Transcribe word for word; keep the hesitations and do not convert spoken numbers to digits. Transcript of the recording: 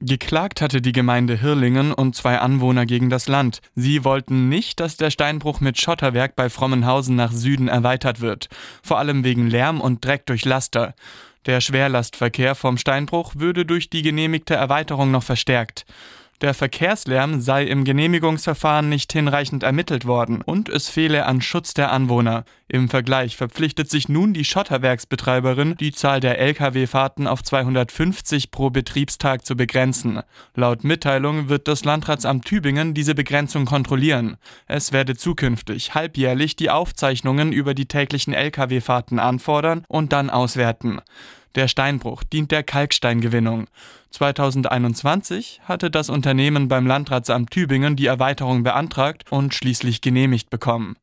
Geklagt hatte die Gemeinde Hirlingen und zwei Anwohner gegen das Land. Sie wollten nicht, dass der Steinbruch mit Schotterwerk bei Frommenhausen nach Süden erweitert wird. Vor allem wegen Lärm und Dreck durch Laster. Der Schwerlastverkehr vom Steinbruch würde durch die genehmigte Erweiterung noch verstärkt. Der Verkehrslärm sei im Genehmigungsverfahren nicht hinreichend ermittelt worden und es fehle an Schutz der Anwohner. Im Vergleich verpflichtet sich nun die Schotterwerksbetreiberin, die Zahl der L K W-Fahrten auf zweihundertfünfzig pro Betriebstag zu begrenzen. Laut Mitteilung wird das Landratsamt Tübingen diese Begrenzung kontrollieren. Es werde zukünftig halbjährlich die Aufzeichnungen über die täglichen L K W-Fahrten anfordern und dann auswerten. Der Steinbruch dient der Kalksteingewinnung. zweitausendeinundzwanzig hatte das Unternehmen beim Landratsamt Tübingen die Erweiterung beantragt und schließlich genehmigt bekommen.